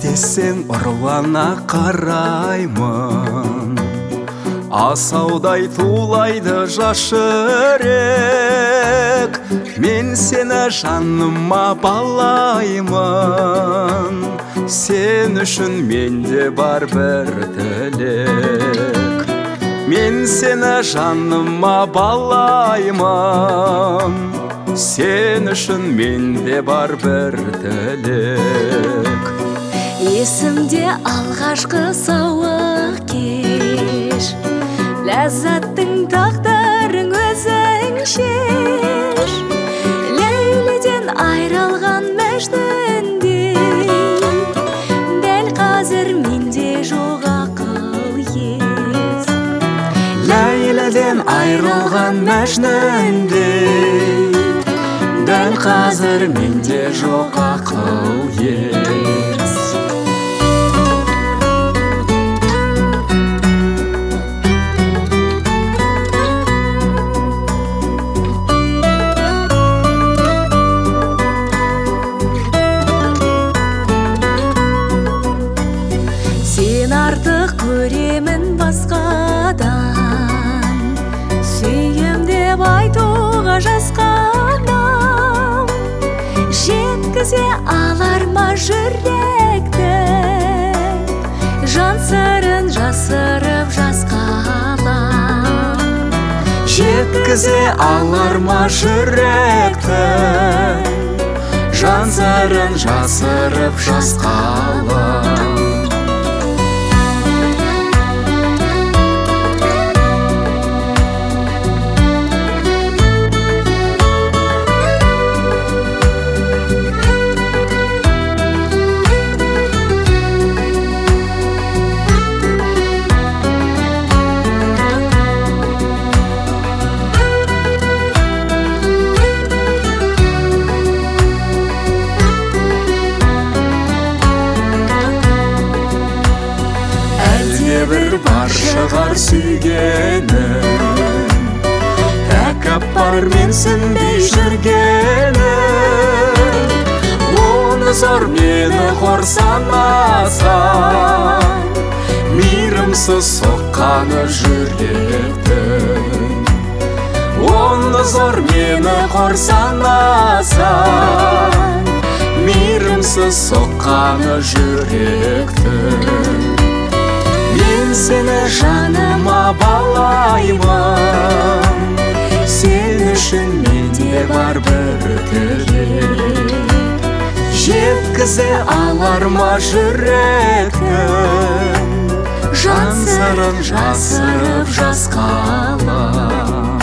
іздесең ұрлана қараймын, асаудай тулайды жас жүрек. Мен сені жаныма балаймын, сен үшін менде бар бір тілек. Мен сені жаныма балаймын, сен үшін менде бар бір тілек. Есімде алғашқы сауық кеш, ләззаттың тағдырың өзің шеш. Ләйліден айрылған мәжнүндей, дәл қазір менде жоқ ақыл ес. Ләйліден айрылған мәжнүндей, дәл қазір менде жоқ ақыл ес. Сен артық көремін басқадан, сүйем деп айтуға жасқанам. Жеткізе алар ма жүректі, жан сырын жасырып жасқалам. Жеткізе алар ма жүректі, жан сырын жасырып жасқалам. Бір бар шығар сүйгенім, тәкаппар менсінбей жүргенім. Оны зор мені хор санасаң, мейірімсіз соққаны жүректің. Оны зор мені хор санасаң, мейірімсіз соққаны жүректің. Мен сені жаныма балаймын, сен үшін менде бар бір тілек. Жеткізе алар ма жүректің, жан сырын жасырып жасқалам.